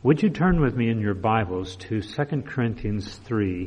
Would you turn with me in your Bibles to 2 Corinthians 3?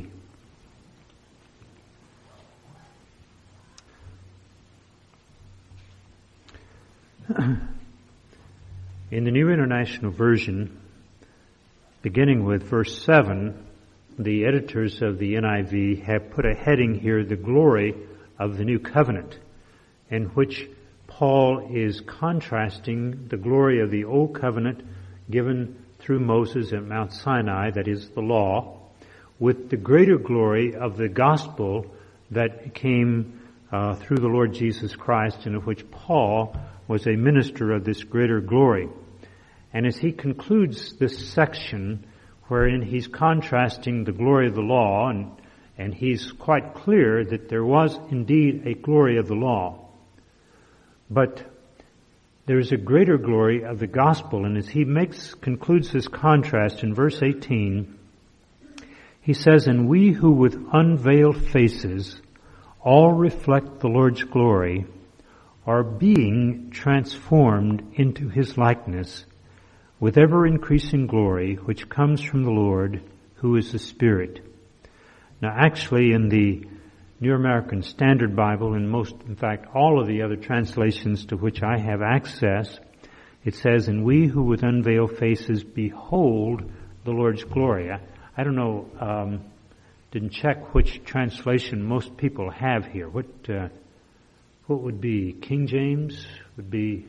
In the New International Version, beginning with verse 7, the editors of the NIV have put a heading here, the glory of the new covenant, in which Paul is contrasting the glory of the old covenant given through Moses at Mount Sinai, that is the law, with the greater glory of the gospel that came through the Lord Jesus Christ, and of which Paul was a minister of this greater glory. And as he concludes this section, wherein he's contrasting the glory of the law, and he's quite clear that there was indeed a glory of the law, but there is a greater glory of the gospel. And as he concludes this contrast in verse 18, he says, "And we who with unveiled faces all reflect the Lord's glory are being transformed into his likeness with ever-increasing glory, which comes from the Lord, who is the Spirit." Now actually in the New American Standard Bible, and in fact, all of the other translations to which I have access, it says, "And we who with unveiled faces behold the Lord's glory." I don't know, didn't check which translation most people have here. What would be? King James would be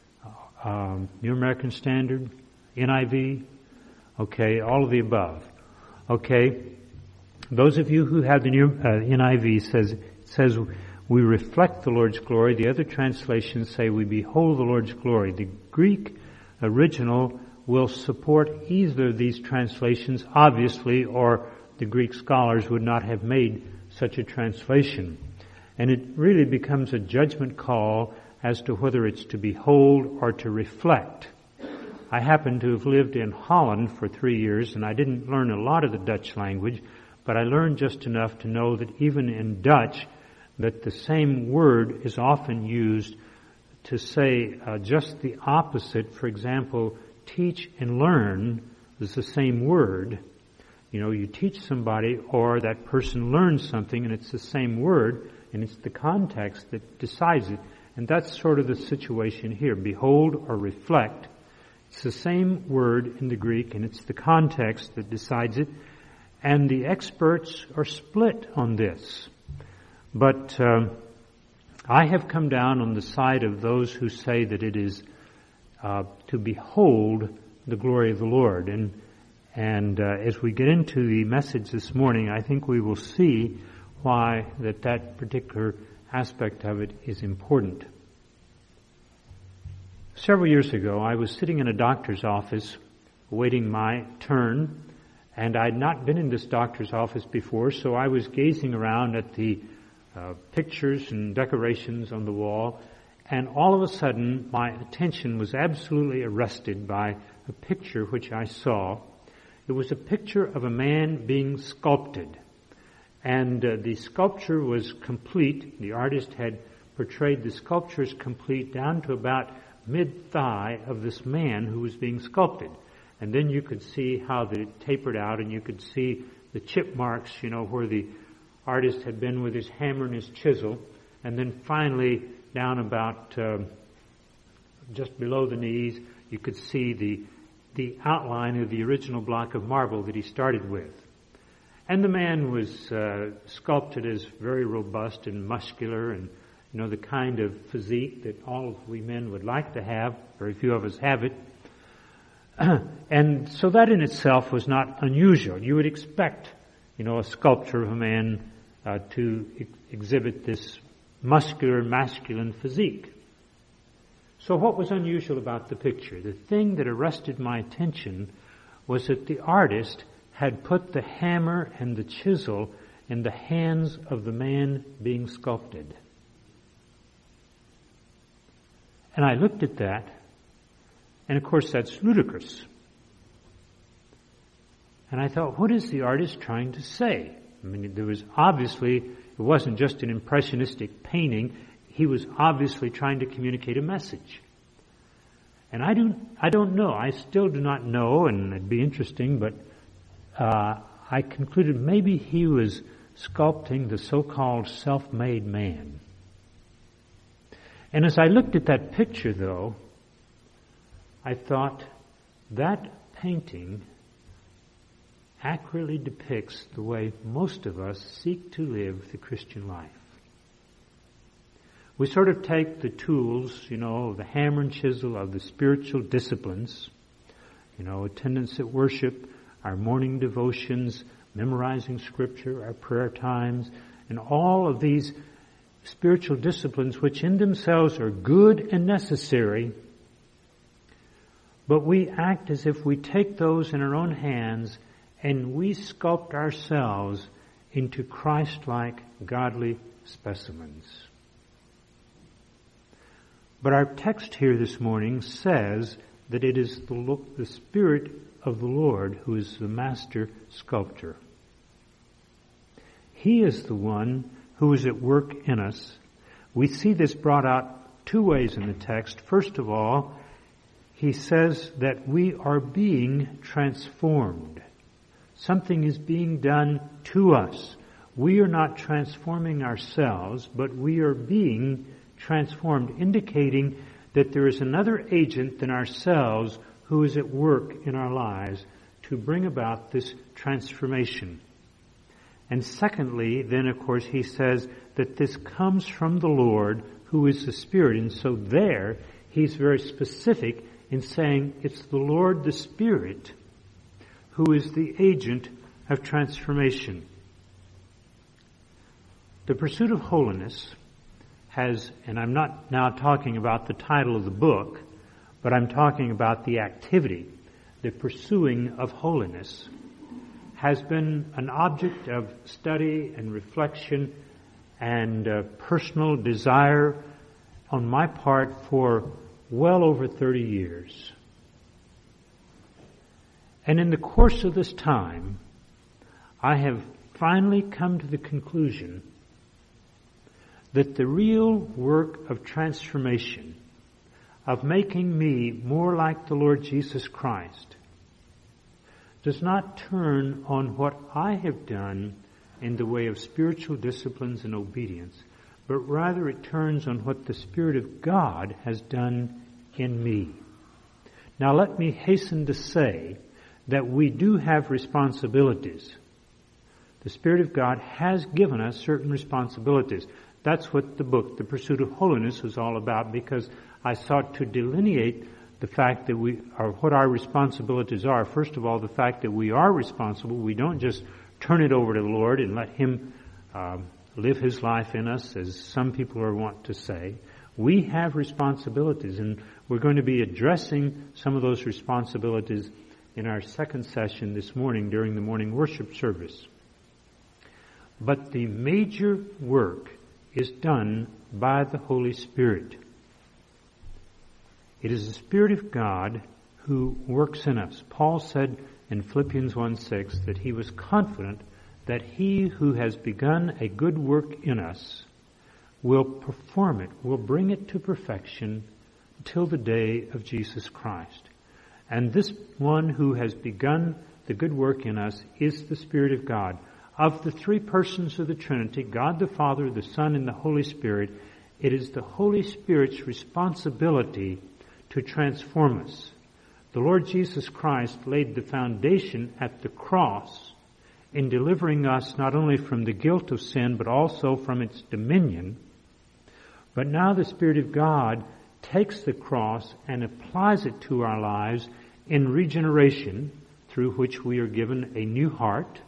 New American Standard, NIV? Okay, all of the above. Okay. Those of you who have the new NIV says we reflect the Lord's glory. The other translations say we behold the Lord's glory. The Greek original will support either of these translations, obviously, or the Greek scholars would not have made such a translation. And it really becomes a judgment call as to whether it's to behold or to reflect. I happen to have lived in Holland for 3 years, and I didn't learn a lot of the Dutch language, but I learned just enough to know that even in Dutch, that the same word is often used to say just the opposite. For example, teach and learn is the same word. You know, you teach somebody or that person learns something, and it's the same word, and it's the context that decides it. And that's sort of the situation here. Behold or reflect. It's the same word in the Greek, and it's the context that decides it. And the experts are split on this. But I have come down on the side of those who say that it is to behold the glory of the Lord. And as we get into the message this morning, I think we will see why that particular aspect of it is important. Several years ago, I was sitting in a doctor's office awaiting my turn, and I had not been in this doctor's office before, so I was gazing around at the pictures and decorations on the wall, and all of a sudden my attention was absolutely arrested by a picture which I saw. It was a picture of a man being sculpted, and the sculpture was complete. The artist had portrayed the sculpture as complete down to about mid-thigh of this man who was being sculpted. And then you could see how it tapered out, and you could see the chip marks, you know, where the artist had been with his hammer and his chisel. And then finally, down about just below the knees, you could see the outline of the original block of marble that he started with. And the man was sculpted as very robust and muscular, and you know, the kind of physique that all of we men would like to have. Very few of us have it. And so that in itself was not unusual. You would expect, you know, a sculpture of a man to exhibit this muscular, masculine physique. So what was unusual about the picture? The thing that arrested my attention was that the artist had put the hammer and the chisel in the hands of the man being sculpted. And I looked at that, and of course that's ludicrous. And I thought, what is the artist trying to say? I mean, it wasn't just an impressionistic painting. He was obviously trying to communicate a message. And I don't know. I still do not know, and it'd be interesting, but I concluded maybe he was sculpting the so-called self-made man. And as I looked at that picture, though, I thought that painting accurately depicts the way most of us seek to live the Christian life. We sort of take the tools, the hammer and chisel of the spiritual disciplines, attendance at worship, our morning devotions, memorizing Scripture, our prayer times, and all of these spiritual disciplines which in themselves are good and necessary, but we act as if we take those in our own hands and we sculpt ourselves into Christ-like, godly specimens. But our text here this morning says that it is the Spirit of the Lord who is the master sculptor. He is the one who is at work in us. We see this brought out two ways in the text. First of all, he says that we are being transformed. Something is being done to us. We are not transforming ourselves, but we are being transformed, indicating that there is another agent than ourselves who is at work in our lives to bring about this transformation. And secondly, then of course he says that this comes from the Lord who is the Spirit. And so there, he's very specific in saying it's the Lord, the Spirit, who is the agent of transformation. The pursuit of holiness has, and I'm not now talking about the title of the book, but I'm talking about the activity, the pursuing of holiness, has been an object of study and reflection and personal desire on my part for well over 30 years. And in the course of this time, I have finally come to the conclusion that the real work of transformation, of making me more like the Lord Jesus Christ, does not turn on what I have done in the way of spiritual disciplines and obedience, but rather it turns on what the Spirit of God has done in me. Now let me hasten to say that we do have responsibilities. The Spirit of God has given us certain responsibilities. That's what the book, The Pursuit of Holiness, was all about, because I sought to delineate the fact that what our responsibilities are. First of all, the fact that we are responsible. We don't just turn it over to the Lord and let Him live His life in us, as some people are wont to say. We have responsibilities, and we're going to be addressing some of those responsibilities in our second session this morning during the morning worship service. But the major work is done by the Holy Spirit. It is the Spirit of God who works in us. Paul said in Philippians 1:6 that he was confident that he who has begun a good work in us will perform it, will bring it to perfection till the day of Jesus Christ. And this one who has begun the good work in us is the Spirit of God. Of the three persons of the Trinity, God the Father, the Son, and the Holy Spirit, it is the Holy Spirit's responsibility to transform us. The Lord Jesus Christ laid the foundation at the cross in delivering us not only from the guilt of sin, but also from its dominion. But now the Spirit of God takes the cross and applies it to our lives in regeneration, through which we are given a new heart,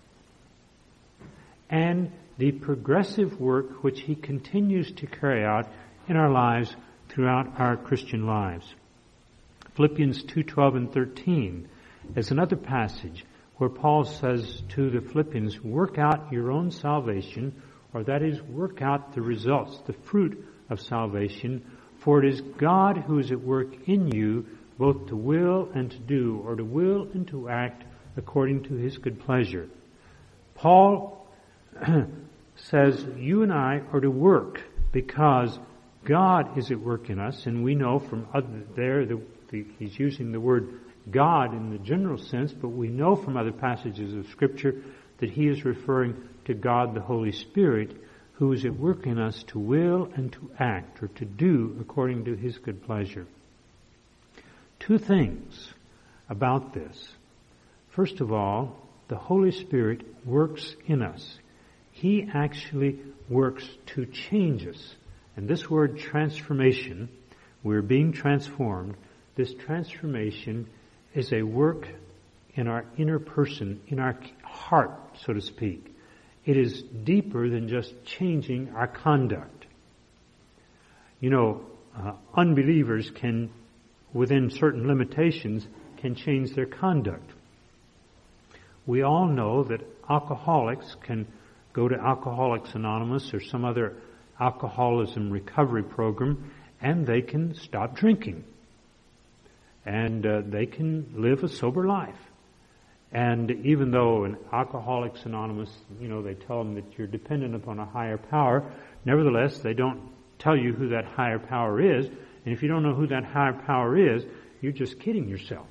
and the progressive work which He continues to carry out in our lives throughout our Christian lives. Philippians 2:12 and 13 is another passage where Paul says to the Philippians, work out your own salvation, or that is, work out the results, the fruit of salvation, for it is God who is at work in you, both to will and to do, or to will and to act according to His good pleasure. Paul says you and I are to work because God is at work in us, and we know from he's using the word God in the general sense, but we know from other passages of Scripture that he is referring to God the Holy Spirit, who is at work in us to will and to act, or to do according to his good pleasure. Two things about this. First of all, the Holy Spirit works in us. He actually works to change us. And this word transformation, we're being transformed, this transformation is a work in our inner person, in our heart, so to speak. It is deeper than just changing our conduct. You know, unbelievers can, within certain limitations, can change their conduct. We all know that alcoholics can go to Alcoholics Anonymous or some other alcoholism recovery program, and they can stop drinking. And they can live a sober life. And even though in Alcoholics Anonymous, you know, they tell them that you're dependent upon a higher power, nevertheless, they don't tell you who that higher power is. And if you don't know who that higher power is, you're just kidding yourself.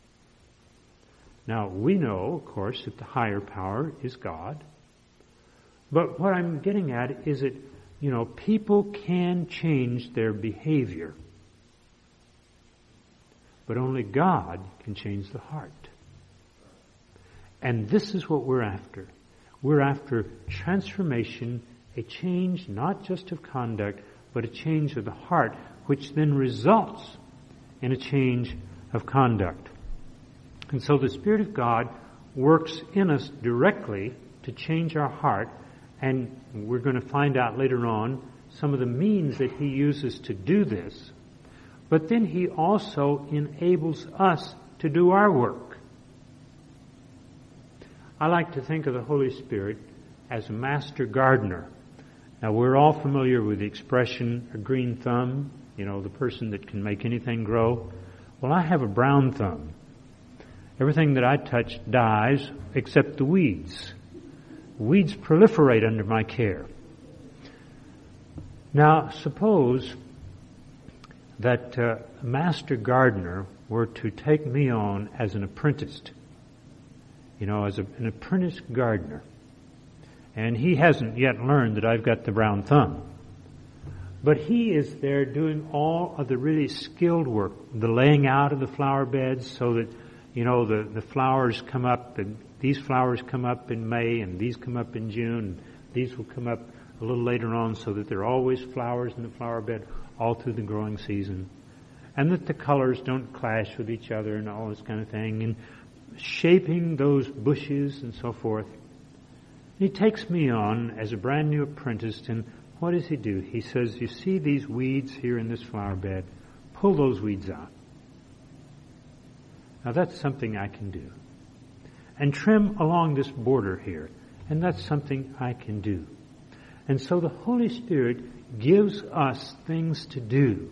Now, we know, of course, that the higher power is God. But what I'm getting at is that, you know, people can change their behavior. But only God can change the heart. And this is what we're after. We're after transformation, a change not just of conduct, but a change of the heart, which then results in a change of conduct. And so the Spirit of God works in us directly to change our heart, and we're going to find out later on some of the means that he uses to do this. But then he also enables us to do our work. I like to think of the Holy Spirit as a master gardener. Now, we're all familiar with the expression, a green thumb, you know, the person that can make anything grow. Well, I have a brown thumb. Everything that I touch dies except the weeds. Weeds proliferate under my care. Now, suppose that a master gardener were to take me on as an apprentice, you know, as an apprentice gardener. And he hasn't yet learned that I've got the brown thumb. But he is there doing all of the really skilled work, the laying out of the flower beds so that, you know, the flowers come up, and these flowers come up in May, and these come up in June, and these will come up a little later on, so that there are always flowers in the flower bed all through the growing season. And that the colors don't clash with each other and all this kind of thing, and shaping those bushes and so forth. He takes me on as a brand new apprentice, and what does he do? He says, you see these weeds here in this flower bed? Pull those weeds out. Now that's something I can do. And trim along this border here, and that's something I can do. And so the Holy Spirit gives us things to do,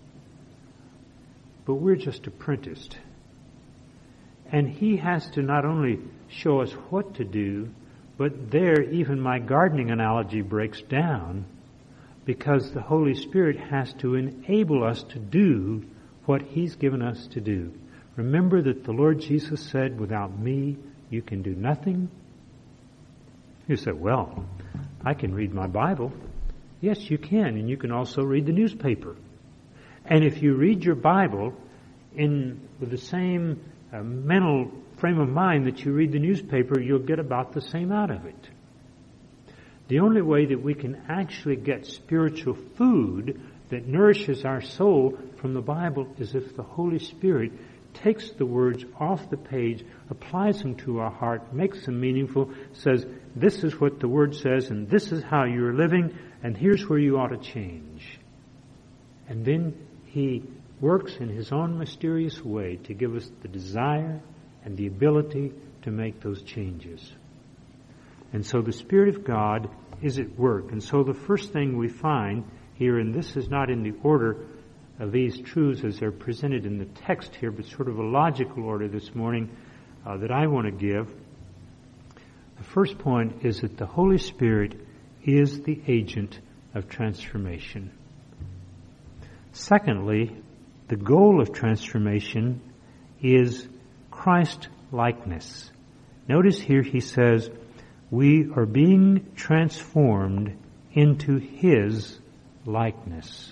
but we're just apprenticed. And he has to not only show us what to do, but there even my gardening analogy breaks down, because the Holy Spirit has to enable us to do what he's given us to do. Remember that the Lord Jesus said, without me, you can do nothing. You say, well, I can read my Bible. Yes, you can, and you can also read the newspaper. And if you read your Bible with the same mental frame of mind that you read the newspaper, you'll get about the same out of it. The only way that we can actually get spiritual food that nourishes our soul from the Bible is if the Holy Spirit takes the words off the page, applies them to our heart, makes them meaningful, says, this is what the Word says, and this is how you're living, and here's where you ought to change. And then he works in his own mysterious way to give us the desire and the ability to make those changes. And so the Spirit of God is at work. And so the first thing we find here, and this is not in the order of these truths as they're presented in the text here, but sort of a logical order this morning that I want to give. The first point is that the Holy Spirit is the agent of transformation. Secondly, the goal of transformation is Christ-likeness. Notice here he says, we are being transformed into His likeness.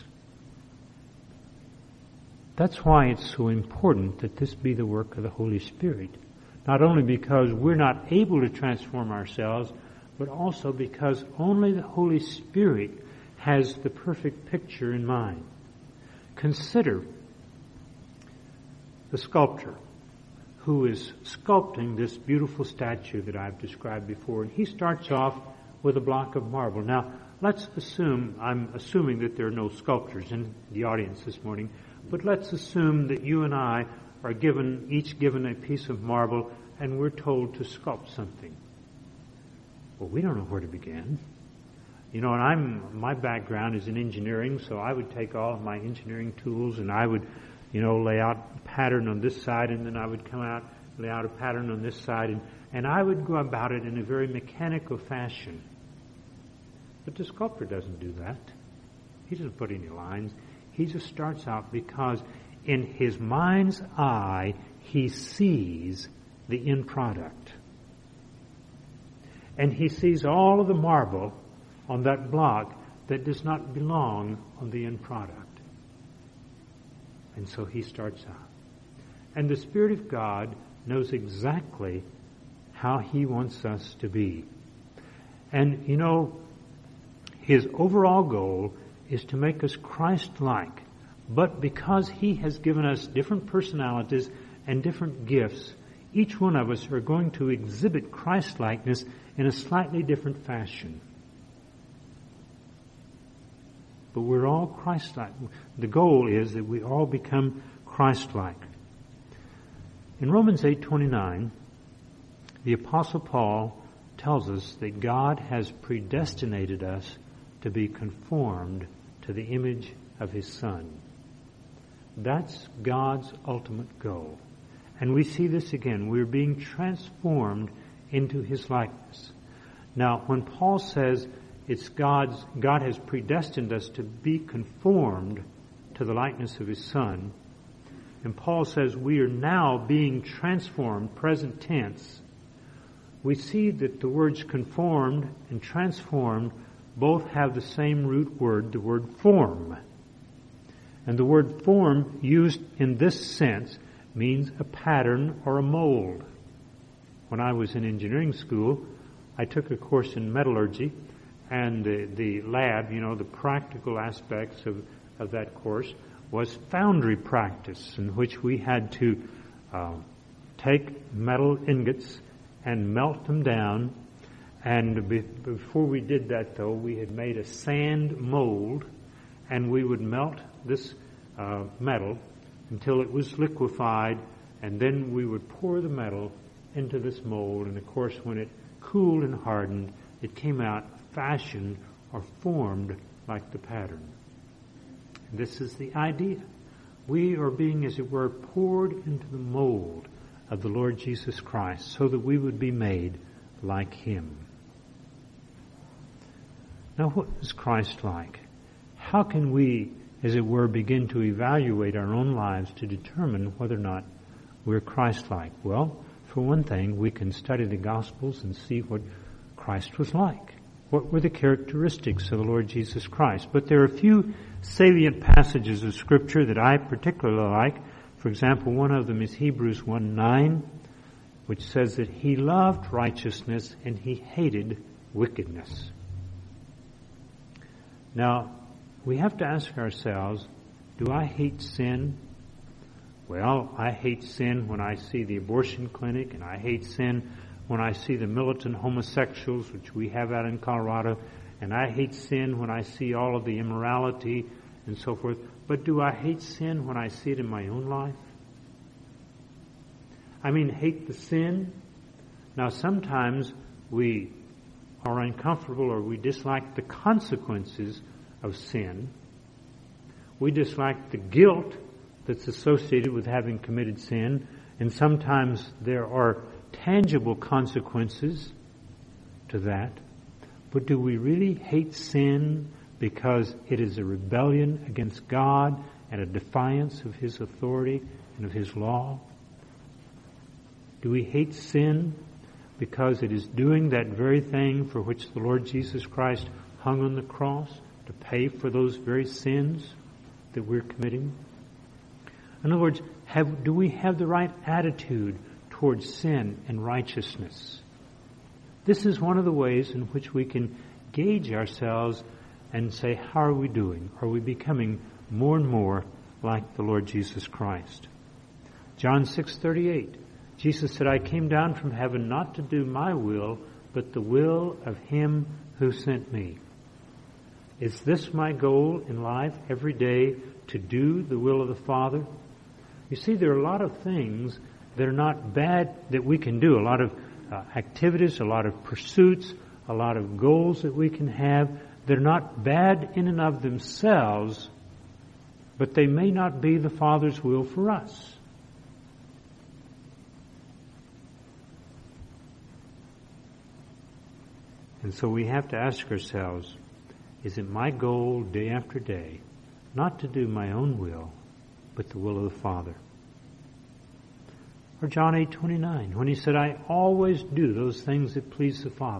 That's why it's so important that this be the work of the Holy Spirit. Not only because we're not able to transform ourselves, but also because only the Holy Spirit has the perfect picture in mind. Consider the sculptor who is sculpting this beautiful statue that I've described before. And he starts off with a block of marble. Now, let's assume, I'm assuming that there are no sculptors in the audience this morning, but let's assume that you and I are each given a piece of marble and we're told to sculpt something. Well, we don't know where to begin. You know, and my background is in engineering, so I would take all of my engineering tools and I would, lay out a pattern on this side, and then I would come out, lay out a pattern on this side, and I would go about it in a very mechanical fashion. But the sculptor doesn't do that. He doesn't put any lines. He just starts out because in his mind's eye, he sees the end product. And he sees all of the marble on that block that does not belong on the end product. And so he starts out. And the Spirit of God knows exactly how He wants us to be. And, His overall goal is to make us Christ-like. But because He has given us different personalities and different gifts, each one of us are going to exhibit Christ-likeness in a slightly different fashion. But we're all Christ-like. The goal is that we all become Christ-like. In Romans 8:29, the Apostle Paul tells us that God has predestinated us to be conformed to the image of His Son. That's God's ultimate goal. And we see this again. We're being transformed into His likeness. Now, when Paul says God has predestined us to be conformed to the likeness of His Son, and Paul says we are now being transformed, present tense, we see that the words conformed and transformed both have the same root word, the word form. And the word form used in this sense means a pattern or a mold. When I was in engineering school, I took a course in metallurgy, and the lab, the practical aspects of that course was foundry practice, in which we had to take metal ingots and melt them down. And before we did that, though, we had made a sand mold, and we would melt this metal until it was liquefied, and then we would pour the metal into this mold. And of course, when it cooled and hardened, it came out fashioned or formed like the pattern. This is the idea. We are being, as it were, poured into the mold of the Lord Jesus Christ so that we would be made like Him. Now, what is Christ like? How can we, as it were, begin to evaluate our own lives to determine whether or not we're Christ-like? Well, for one thing, we can study the Gospels and see what Christ was like. What were the characteristics of the Lord Jesus Christ? But there are a few salient passages of Scripture that I particularly like. For example, one of them is Hebrews 1:9, which says that He loved righteousness and He hated wickedness. Now, we have to ask ourselves, do I hate sin? Well, I hate sin when I see the abortion clinic, and I hate sin when I see the militant homosexuals, which we have out in Colorado, and I hate sin when I see all of the immorality and so forth. But do I hate sin when I see it in my own life? I mean, hate the sin? Now, sometimes we are uncomfortable or we dislike the consequences of sin. We dislike the guilt that's associated with having committed sin, and sometimes there are tangible consequences to that. But do we really hate sin because it is a rebellion against God and a defiance of His authority and of His law? Do we hate sin because it is doing that very thing for which the Lord Jesus Christ hung on the cross, to pay for those very sins that we're committing? In other words, do we have the right attitude towards sin and righteousness? This is one of the ways in which we can gauge ourselves and say, how are we doing? Are we becoming more and more like the Lord Jesus Christ? John 6:38, Jesus said, I came down from heaven not to do my will, but the will of Him who sent me. Is this my goal in life every day, to do the will of the Father? You see, there are a lot of things that are not bad that we can do, a lot of activities, a lot of pursuits, a lot of goals that we can have. They're not bad in and of themselves, but they may not be the Father's will for us. And so we have to ask ourselves, is it my goal day after day not to do my own will, but the will of the Father? Or John 8:29, when He said, I always do those things that please the Father.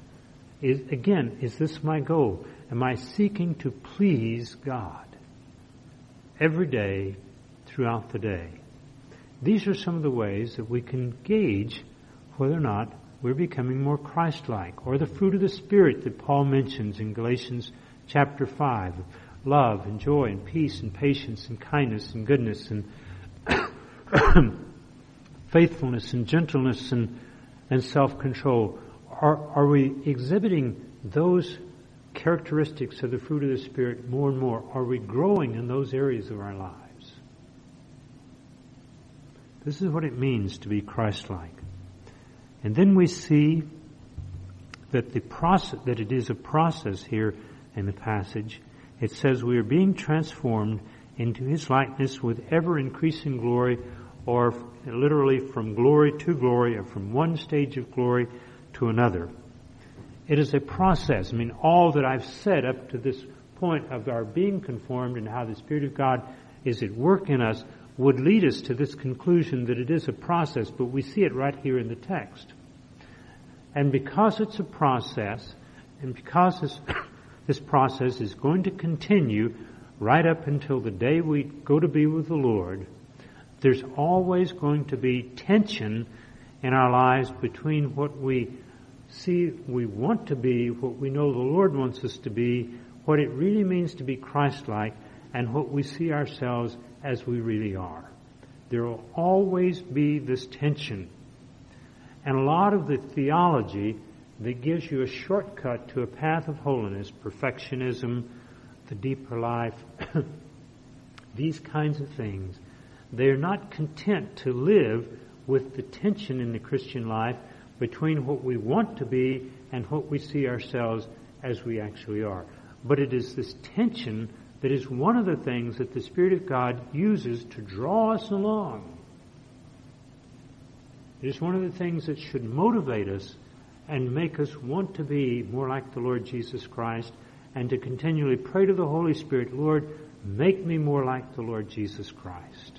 Is this my goal? Am I seeking to please God every day throughout the day? These are some of the ways that we can gauge whether or not we're becoming more Christ-like, or the fruit of the Spirit that Paul mentions in Galatians chapter 5, love and joy and peace and patience and kindness and goodness and faithfulness and gentleness and self-control. Are we exhibiting those characteristics of the fruit of the Spirit more and more? Are we growing in those areas of our lives? This is what it means to be Christ-like. And then we see that that it is a process here in the passage. It says we are being transformed into His likeness with ever-increasing glory, or literally from glory to glory, or from one stage of glory to another. It is a process. I mean, all that I've said up to this point of our being conformed and how the Spirit of God is at work in us would lead us to this conclusion that it is a process, but we see it right here in the text. And because it's a process, and because this process is going to continue right up until the day we go to be with the Lord, there's always going to be tension in our lives between what we see we want to be, what we know the Lord wants us to be, what it really means to be Christ-like, and what we see ourselves as we really are. There will always be this tension. And a lot of the theology that gives you a shortcut to a path of holiness, perfectionism, the deeper life, these kinds of things, they're not content to live with the tension in the Christian life between what we want to be and what we see ourselves as we actually are. But it is this tension that is one of the things that the Spirit of God uses to draw us along. It is one of the things that should motivate us and make us want to be more like the Lord Jesus Christ, and to continually pray to the Holy Spirit, Lord, make me more like the Lord Jesus Christ.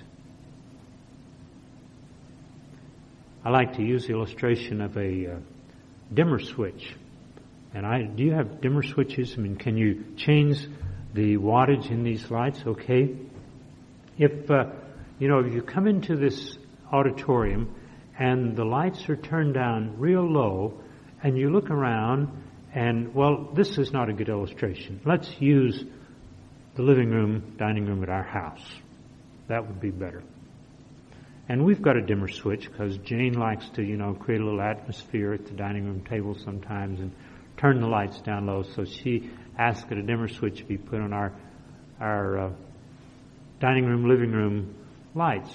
I like to use the illustration of a dimmer switch. And do you have dimmer switches? I mean, can you change the wattage in these lights? Okay. If you come into this auditorium and the lights are turned down real low, and you look around, and, well, this is not a good illustration. Let's use the living room, dining room at our house. That would be better. And we've got a dimmer switch because Jane likes to, create a little atmosphere at the dining room table sometimes and turn the lights down low. So she asked that a dimmer switch be put on our dining room, living room lights.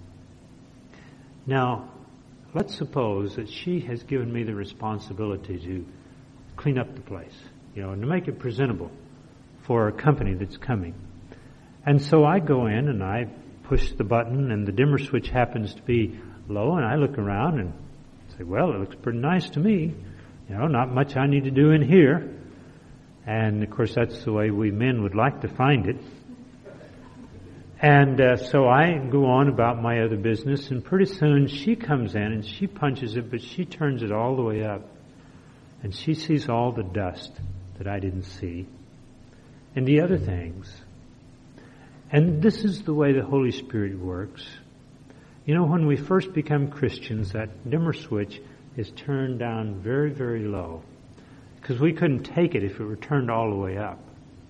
Now, let's suppose that she has given me the responsibility to clean up the place, and to make it presentable for a company that's coming. And so I go in and I push the button, and the dimmer switch happens to be low, and I look around and say, well, it looks pretty nice to me. Not much I need to do in here. And of course that's the way we men would like to find it. And so I go on about my other business, and pretty soon she comes in and she punches it, but she turns it all the way up. And she sees all the dust that I didn't see, and the other things. And this is the way the Holy Spirit works. You know, when we first become Christians, that dimmer switch is turned down very, very low, because we couldn't take it if it were turned all the way up.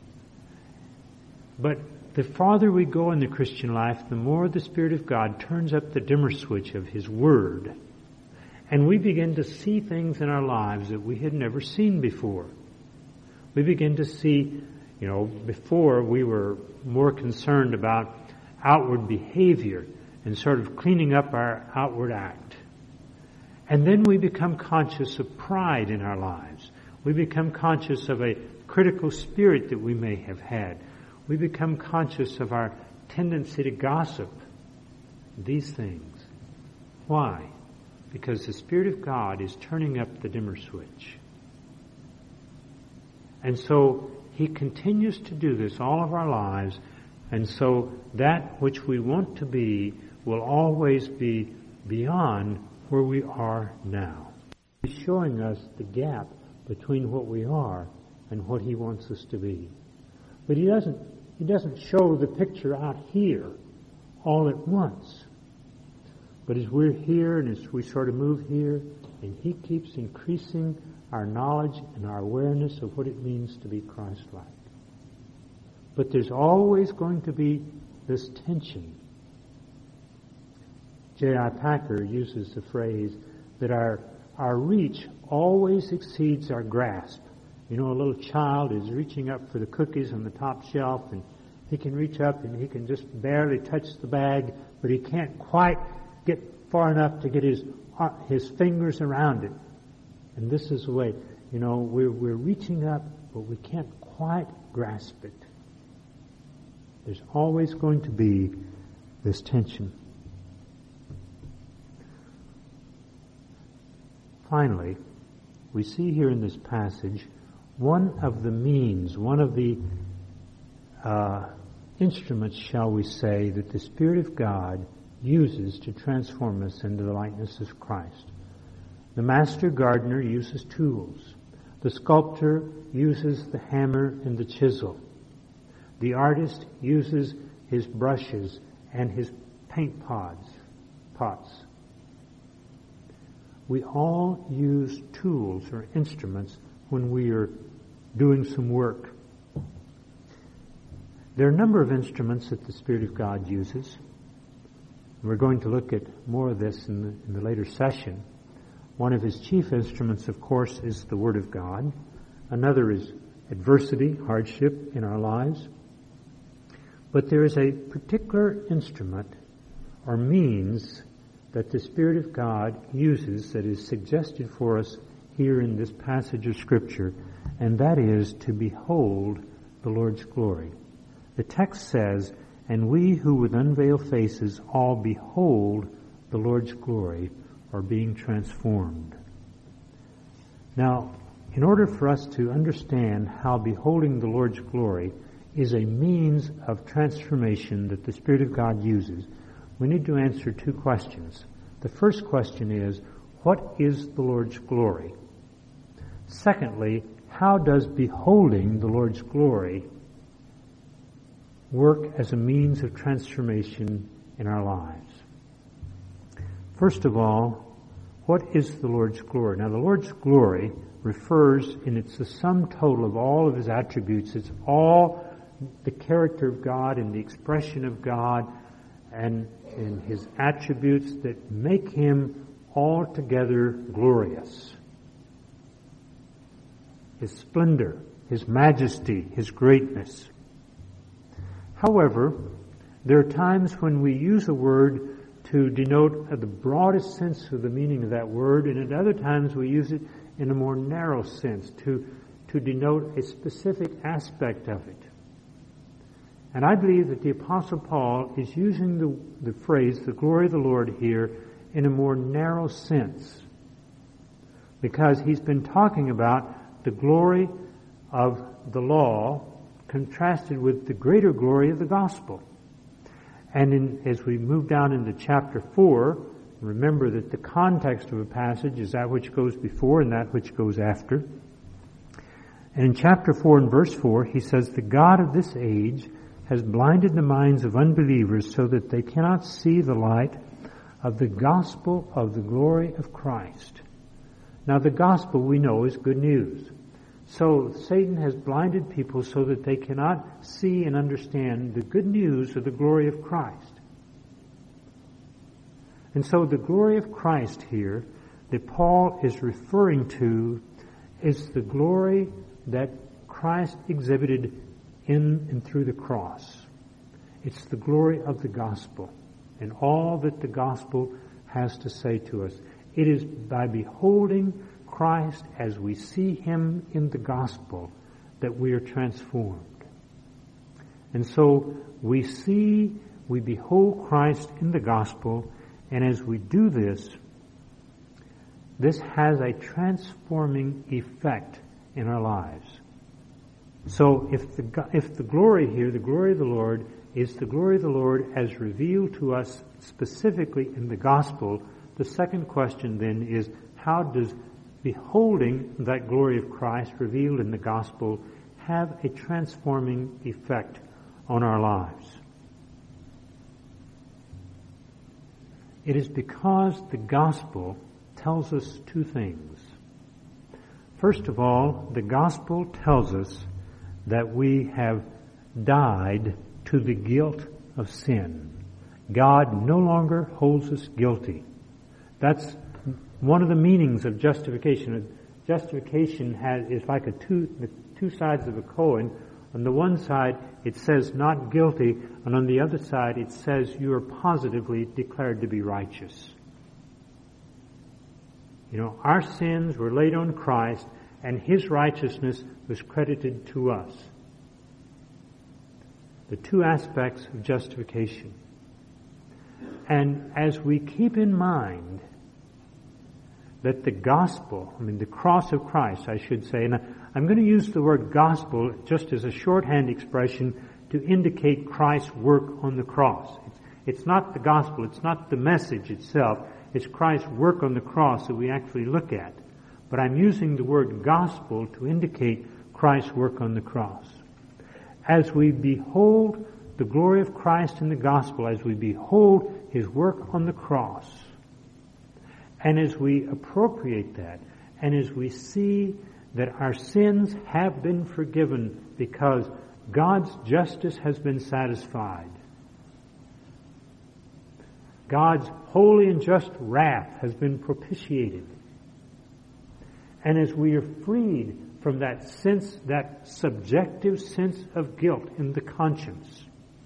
But the farther we go in the Christian life, the more the Spirit of God turns up the dimmer switch of His Word. And we begin to see things in our lives that we had never seen before. We begin to see, you know, before we were more concerned about outward behavior and sort of cleaning up our outward act. And then we become conscious of pride in our lives. We become conscious of a critical spirit that we may have had. We become conscious of our tendency to gossip. These things. Why? Because the Spirit of God is turning up the dimmer switch. And so He continues to do this all of our lives, and so that which we want to be will always be beyond where we are now. He's showing us the gap between what we are and what He wants us to be. But He doesn't show the picture out here all at once. But as we're here and as we sort of move here, and He keeps increasing our knowledge and our awareness of what it means to be Christ-like. But there's always going to be this tension. J.I. Packer uses the phrase that our reach always exceeds our grasp. You know, a little child is reaching up for the cookies on the top shelf, and he can reach up and he can just barely touch the bag, but he can't quite get far enough to get his fingers around it. And this is the way, you know, we're reaching up, but we can't quite grasp it. There's always going to be this tension. Finally, we see here in this passage one of the means, one of the instruments, shall we say, that the Spirit of God uses to transform us into the likeness of Christ. The master gardener uses tools. The sculptor uses the hammer and the chisel. The artist uses his brushes and his paint pots. We all use tools or instruments when we are doing some work. There are a number of instruments that the Spirit of God uses. We're going to look at more of this in the later session. One of His chief instruments, of course, is the Word of God. Another is adversity, hardship in our lives. But there is a particular instrument or means that the Spirit of God uses that is suggested for us here in this passage of Scripture, and that is to behold the Lord's glory. The text says, "And we who with unveiled faces all behold the Lord's glory are being transformed." Now, in order for us to understand how beholding the Lord's glory is a means of transformation that the Spirit of God uses, we need to answer two questions. The first question is, what is the Lord's glory? Secondly, how does beholding the Lord's glory work as a means of transformation in our lives? First of all, what is the Lord's glory? Now, the Lord's glory refers, and it's the sum total of all of His attributes. It's all the character of God and the expression of God and His attributes that make Him altogether glorious. His splendor, His majesty, His greatness. However, there are times when we use a word to denote the broadest sense of the meaning of that word, and at other times we use it in a more narrow sense to denote a specific aspect of it. And I believe that the Apostle Paul is using the phrase, the glory of the Lord, here in a more narrow sense, because he's been talking about the glory of the law contrasted with the greater glory of the gospel. And as we move down into chapter 4, remember that the context of a passage is that which goes before and that which goes after. And in chapter 4 and verse 4, he says, "The God of this age has blinded the minds of unbelievers so that they cannot see the light of the gospel of the glory of Christ." Now the gospel we know is good news. So Satan has blinded people so that they cannot see and understand the good news of the glory of Christ. And so the glory of Christ here that Paul is referring to is the glory that Christ exhibited in and through the cross. It's the glory of the gospel and all that the gospel has to say to us. It is by beholding Christ as we see him in the gospel that we are transformed. And so we behold Christ in the gospel, and as we do this, this has a transforming effect in our lives. So if the glory here, the glory of the Lord, is the glory of the Lord as revealed to us specifically in the gospel, the second question then is, how does beholding that glory of Christ revealed in the gospel have a transforming effect on our lives? It is because the gospel tells us two things. First of all, the gospel tells us that we have died to the guilt of sin. God no longer holds us guilty. That's one of the meanings of justification. Justification is like the two sides of a coin. On the one side, it says not guilty, and on the other side, it says you are positively declared to be righteous. You know, our sins were laid on Christ, and his righteousness was credited to us. The two aspects of justification. And as we keep in mind that the gospel, the cross of Christ, I should say, and I'm going to use the word gospel just as a shorthand expression to indicate Christ's work on the cross. It's not the gospel, it's not the message itself, it's Christ's work on the cross that we actually look at. But I'm using the word gospel to indicate Christ's work on the cross. As we behold the glory of Christ in the gospel, as we behold his work on the cross, and as we appropriate that, and as we see that our sins have been forgiven because God's justice has been satisfied, God's holy and just wrath has been propitiated, and as we are freed from that sense, that subjective sense of guilt in the conscience,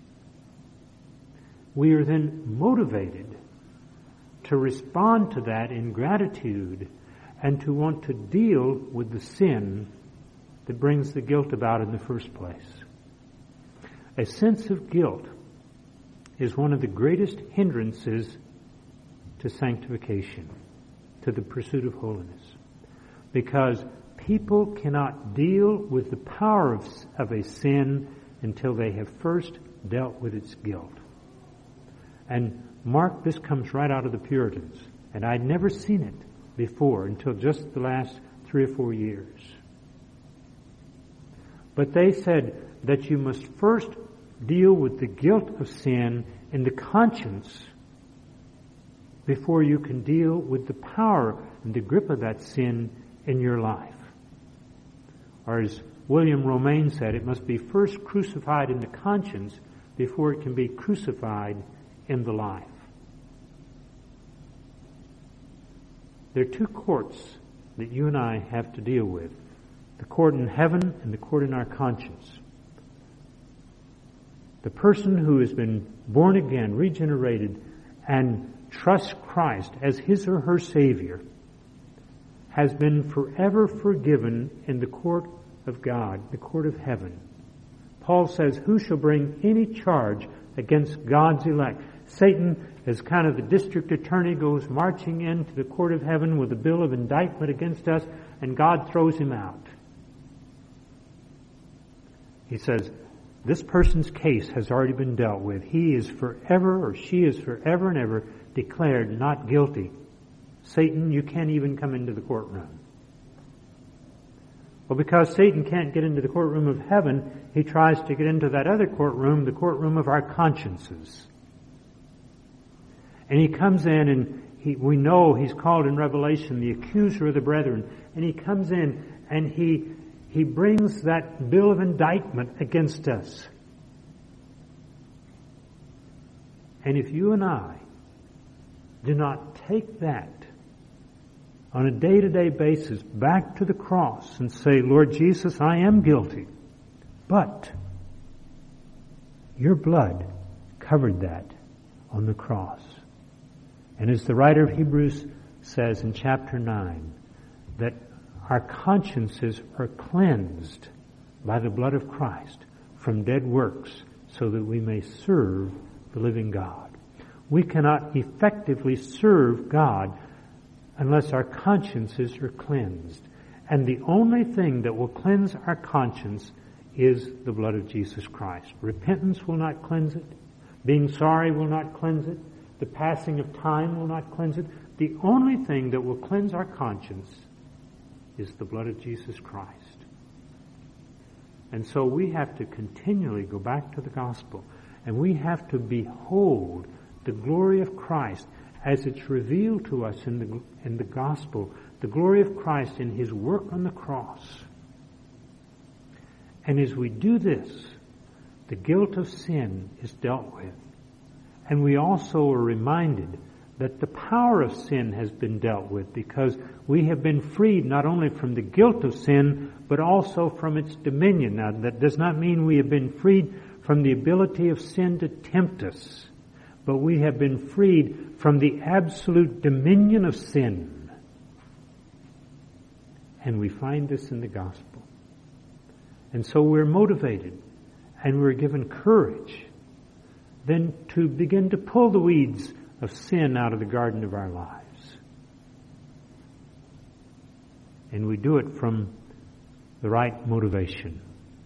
we are then motivated to respond to that in gratitude and to want to deal with the sin that brings the guilt about in the first place. A sense of guilt is one of the greatest hindrances to sanctification, to the pursuit of holiness, because people cannot deal with the power of a sin until they have first dealt with its guilt. And Mark, this comes right out of the Puritans, and I'd never seen it before until just the last 3 or 4 years. But they said that you must first deal with the guilt of sin in the conscience before you can deal with the power and the grip of that sin in your life. Or as William Romaine said, it must be first crucified in the conscience before it can be crucified in the life. There are two courts that you and I have to deal with. The court in heaven and the court in our conscience. The person who has been born again, regenerated, and trusts Christ as his or her Savior has been forever forgiven in the court of God, the court of heaven. Paul says, who shall bring any charge against God's elect? Satan, as kind of the district attorney, goes marching into the court of heaven with a bill of indictment against us, and God throws him out. He says, This person's case has already been dealt with. He is forever, or she is forever and ever declared not guilty. Satan, you can't even come into the courtroom. Well, because Satan can't get into the courtroom of heaven, he tries to get into that other courtroom, the courtroom of our consciences. And he comes in, and we know he's called in Revelation the accuser of the brethren. And he comes in and he brings that bill of indictment against us. And if you and I do not take that on a day-to-day basis back to the cross and say, Lord Jesus, I am guilty, but your blood covered that on the cross. And as the writer of Hebrews says in chapter 9, that our consciences are cleansed by the blood of Christ from dead works so that we may serve the living God. We cannot effectively serve God unless our consciences are cleansed. And the only thing that will cleanse our conscience is the blood of Jesus Christ. Repentance will not cleanse it. Being sorry will not cleanse it. The passing of time will not cleanse it. The only thing that will cleanse our conscience is the blood of Jesus Christ. And so we have to continually go back to the gospel, and we have to behold the glory of Christ as it's revealed to us in the gospel, the glory of Christ in his work on the cross. And as we do this, the guilt of sin is dealt with. And we also are reminded that the power of sin has been dealt with, because we have been freed not only from the guilt of sin, but also from its dominion. Now, that does not mean we have been freed from the ability of sin to tempt us, but we have been freed from the absolute dominion of sin. And we find this in the gospel. And so we're motivated, and we're given courage then to begin to pull the weeds of sin out of the garden of our lives. And we do it from the right motivation.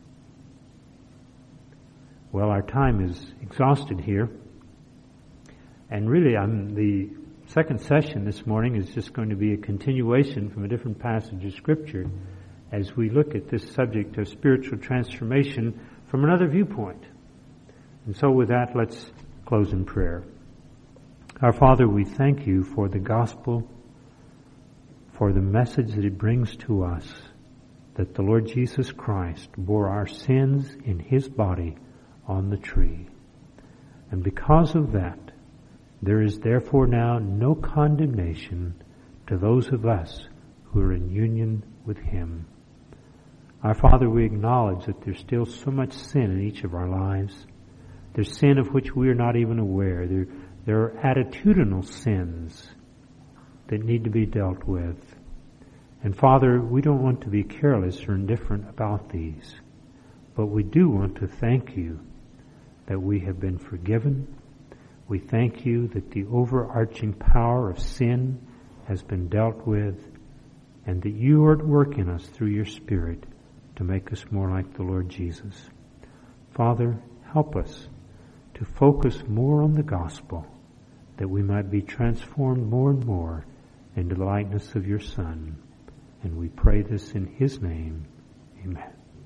Well, our time is exhausted here. And really, the second session this morning is just going to be a continuation from a different passage of Scripture as we look at this subject of spiritual transformation from another viewpoint. And so with that, let's close in prayer. Our Father, we thank you for the gospel, for the message that it brings to us, that the Lord Jesus Christ bore our sins in his body on the tree. And because of that, there is therefore now no condemnation to those of us who are in union with him. Our Father, we acknowledge that there's still so much sin in each of our lives. There's sin of which we are not even aware. There are attitudinal sins that need to be dealt with. And Father, we don't want to be careless or indifferent about these, but we do want to thank you that we have been forgiven. We thank you that the overarching power of sin has been dealt with, and that you are at work in us through your Spirit to make us more like the Lord Jesus. Father, help us to focus more on the gospel, that we might be transformed more and more into the likeness of your Son. And we pray this in his name. Amen.